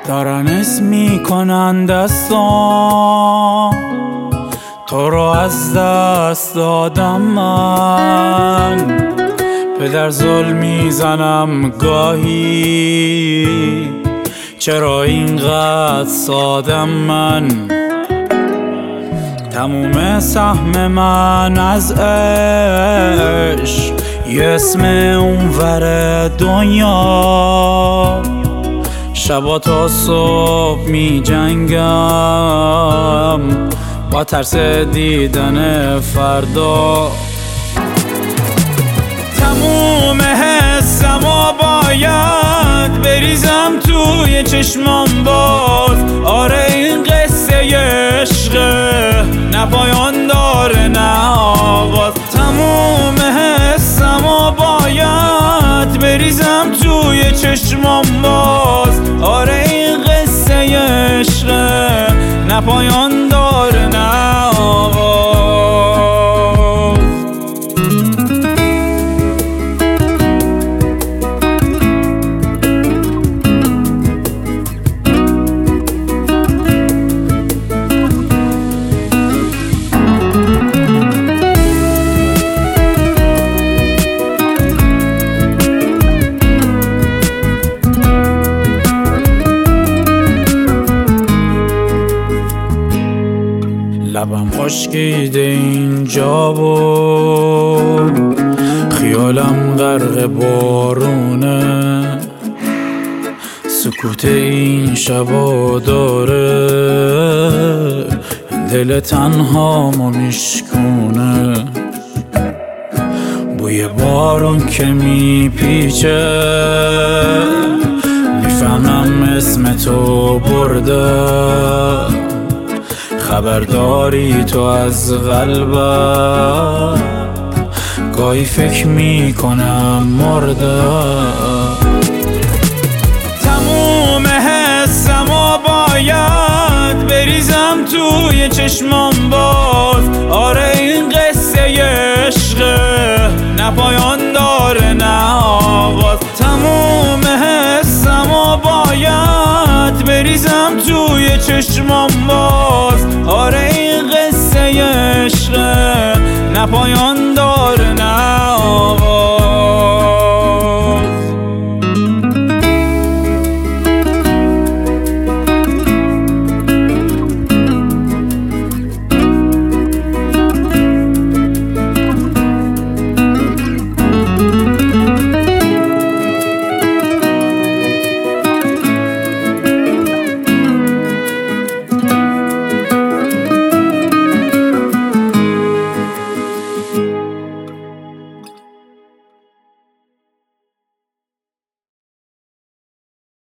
دارن اسم میکنن دستان، تو رو از دست دادم من. پدر ظلم میزنم گاهی، چرا اینقدر سادم من؟ تموم سهم من از عشق یه اسم اونور دنیا، شبا تا صبح می جنگم با ترس دیدن فردا. تموم حسمو باید بریزم توی چشمام باز. آره این قصه عشقه، نه پایان داره نه آغاز. تموم حسمو باید بریزم توی چشمام باز. آره این قصه عشقه، نه پایان داره نه آغاز. لبم خشکیده اینجا بود، خیالم غرق بارونه. سکوت این شبا داره دل تنهامو میشکونه. بوی بارون که میپیچه میفهمم اسم تو برده. خبرداری تو از قلبم، گاهی فکر میکنم مرده. تموم حسمو باید بریزم توی چشمام باز. آره این قصه عشقه، نه پایان داره نه آغاز. تموم حسمو باید بریزم توی چشمام باز. آره این قصه عشقه، نه پایان